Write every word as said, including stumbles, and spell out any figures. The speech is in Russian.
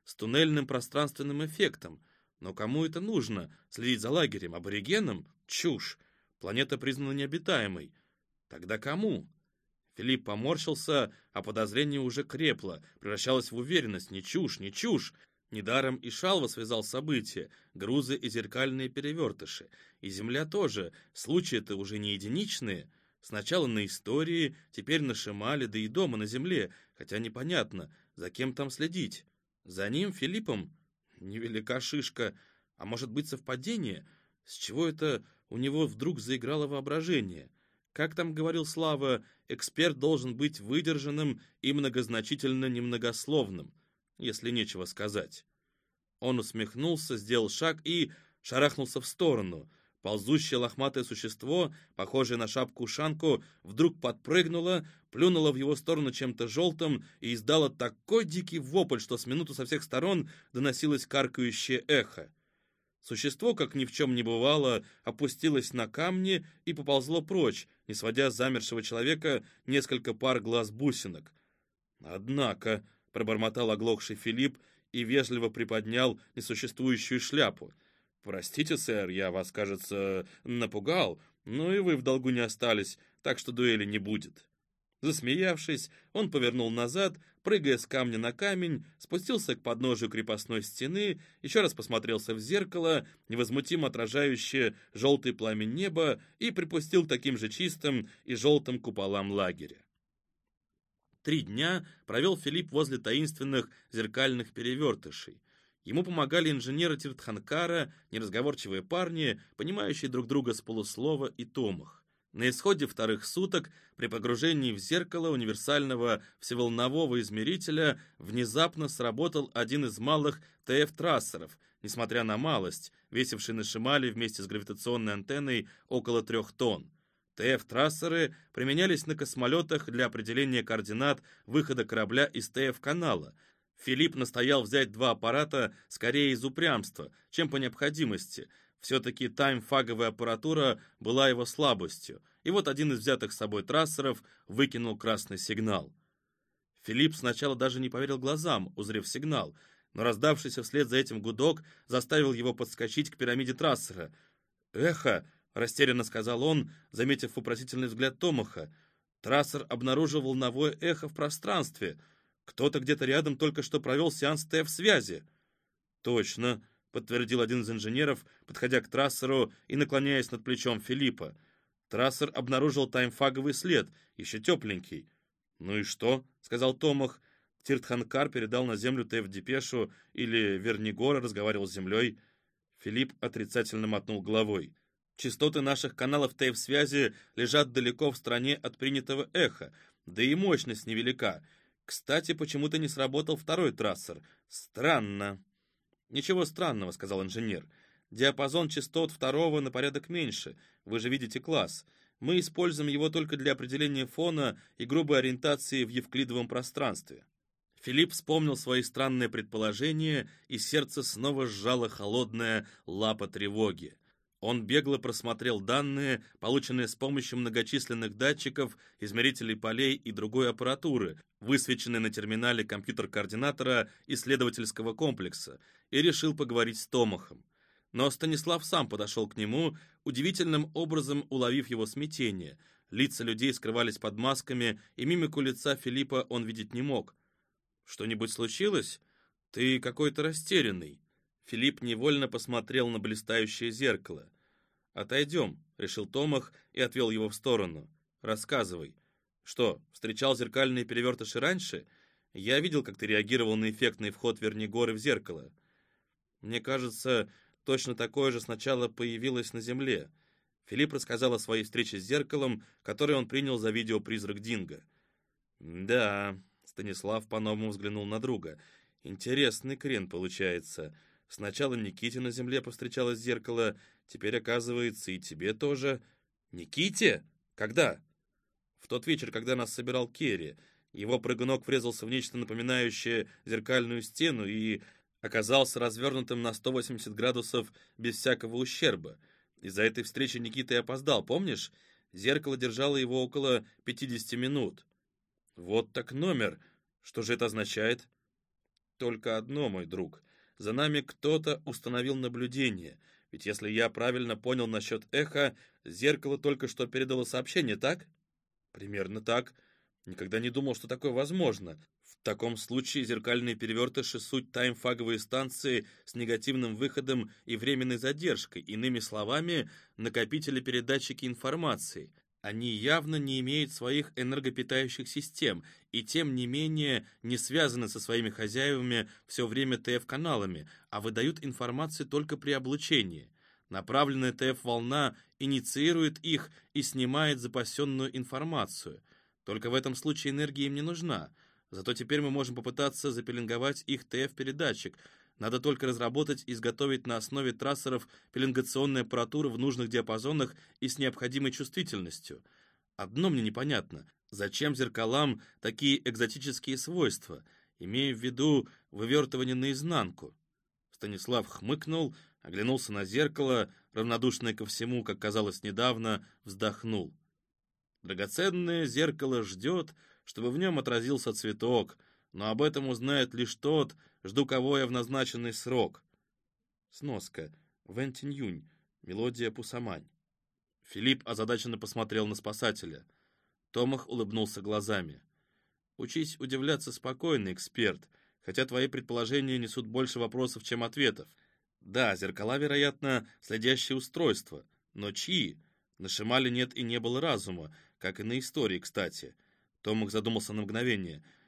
с туннельным пространственным эффектом. Но кому это нужно? Следить за лагерем? Аборигенам? Чушь! Планета признана необитаемой. Тогда кому? Филипп поморщился, а подозрение уже крепло, превращалось в уверенность. Не чушь, не чушь! Недаром и Шалва связал события, грузы и зеркальные перевертыши. И Земля тоже. Случаи-то уже не единичные. Сначала на истории, теперь на Шимале, да и дома на Земле. Хотя непонятно, за кем там следить. За ним, Филиппом? Невелика шишка. А может быть совпадение? С чего это у него вдруг заиграло воображение? Как там говорил Слава, эксперт должен быть выдержанным и многозначительно немногословным, если нечего сказать. Он усмехнулся, сделал шаг и шарахнулся в сторону. Ползущее лохматое существо, похожее на шапку-ушанку, вдруг подпрыгнуло, плюнуло в его сторону чем-то желтым и издало такой дикий вопль, что с минуту со всех сторон доносилось каркающее эхо. Существо, как ни в чем не бывало, опустилось на камни и поползло прочь, не сводя с замершего человека несколько пар глаз-бусинок. «Однако», — пробормотал оглохший Филипп и вежливо приподнял несуществующую шляпу. «Простите, сэр, я вас, кажется, напугал, но и вы в долгу не остались, так что дуэли не будет». Засмеявшись, он повернул назад, прыгая с камня на камень, спустился к подножию крепостной стены, еще раз посмотрелся в зеркало, невозмутимо отражающее желтый пламень неба, и припустил к таким же чистым и желтым куполам лагеря. Три дня провел Филипп возле таинственных зеркальных перевертышей. Ему помогали инженеры Тиртханкара, неразговорчивые парни, понимающие друг друга с полуслова, и Томах. На исходе вторых суток, при погружении в зеркало универсального всеволнового измерителя, внезапно сработал один из малых тэ эф-трассеров, несмотря на малость, весивший на Шимале вместе с гравитационной антенной около трех тонн. тэ эф-трассеры применялись на космолетах для определения координат выхода корабля из тэ эф-канала. Филипп настоял взять два аппарата скорее из упрямства, чем по необходимости. Все-таки таймфаговая аппаратура была его слабостью, и вот один из взятых с собой трассеров выкинул красный сигнал. Филипп сначала даже не поверил глазам, узрев сигнал, но раздавшийся вслед за этим гудок заставил его подскочить к пирамиде трассера. «Эхо!» — растерянно сказал он, заметив вопросительный взгляд Томаха. Трассер обнаружил волновое эхо в пространстве. Кто-то где-то рядом только что провел сеанс тэ эф-связи. «Точно!» — подтвердил один из инженеров, подходя к трассеру и наклоняясь над плечом Филиппа. Трассер обнаружил таймфаговый след, еще тепленький. «Ну и что?» — сказал Томах. Тиртханкар передал на землю тэ эф-депешу, или Вернигора разговаривал с землей. Филипп отрицательно мотнул головой. «Частоты наших каналов тэ эф-связи лежат далеко в стороне от принятого эха, да и мощность невелика. Кстати, почему-то не сработал второй трассер. Странно». «Ничего странного», — сказал инженер. «Диапазон частот второго на порядок меньше. Вы же видите класс. Мы используем его только для определения фона и грубой ориентации в евклидовом пространстве». Филипп вспомнил свои странные предположения, и сердце снова сжало холодная лапа тревоги. Он бегло просмотрел данные, полученные с помощью многочисленных датчиков, измерителей полей и другой аппаратуры, высвеченной на терминале компьютер-координатора исследовательского комплекса, и решил поговорить с Томахом. Но Станислав сам подошел к нему, удивительным образом уловив его смятение. Лица людей скрывались под масками, и мимику лица Филиппа он видеть не мог. «Что-нибудь случилось? Ты какой-то растерянный». Филипп невольно посмотрел на блистающее зеркало. «Отойдем», — решил Томах и отвел его в сторону. «Рассказывай. Что, встречал зеркальные перевертыши раньше? Я видел, как ты реагировал на эффектный вход Вернигоры в зеркало. Мне кажется, точно такое же сначала появилось на Земле». Филипп рассказал о своей встрече с зеркалом, которое он принял за видеопризрак Динго. «Да», — Станислав по-новому взглянул на друга, — «интересный крен получается». Сначала Никите на земле повстречалось зеркало, теперь, оказывается, и тебе тоже». «Никите? Когда?» «В тот вечер, когда нас собирал Керри. Его прыгунок врезался в нечто напоминающее зеркальную стену и оказался развернутым на сто восемьдесят градусов без всякого ущерба. Из-за этой встречи Никита и опоздал, помнишь? Зеркало держало его около пятидесяти минут». «Вот так номер. Что же это означает?» только одно, мой друг. За нами кто-то установил наблюдение. Ведь если я правильно понял насчет эха, зеркало только что передало сообщение, так? Примерно так. Никогда не думал, что такое возможно. В таком случае зеркальные перевертыши — суть таймфаговые станции с негативным выходом и временной задержкой, иными словами, накопители-передатчики информации. Они явно не имеют своих энергопитающих систем и, тем не менее, не связаны со своими хозяевами все время тэ эф-каналами, а выдают информацию только при облучении. Направленная тэ эф-волна инициирует их и снимает запасенную информацию. Только в этом случае энергия им не нужна. Зато теперь мы можем попытаться запеленговать их тэ эф-передатчик. Надо только разработать и изготовить на основе трассеров пеленгационные аппаратуры в нужных диапазонах и с необходимой чувствительностью. Одно мне непонятно. Зачем зеркалам такие экзотические свойства? Имея в виду вывертывание наизнанку. Станислав хмыкнул, оглянулся на зеркало, равнодушный ко всему, как казалось недавно, вздохнул. Драгоценное зеркало ждет, чтобы в нем отразился цветок, но об этом узнает лишь тот, жду кого я в назначенный срок. Сноска. Вэн Тинь Юнь. Мелодия Пусамань. Филипп озадаченно посмотрел на спасателя. Томах улыбнулся глазами. Учись удивляться спокойно, эксперт, хотя твои предположения несут больше вопросов, чем ответов. Да, зеркала, вероятно, следящие устройства, но чьи? На Шимале нет и не было разума, как и на истории, кстати. Томах задумался на мгновение.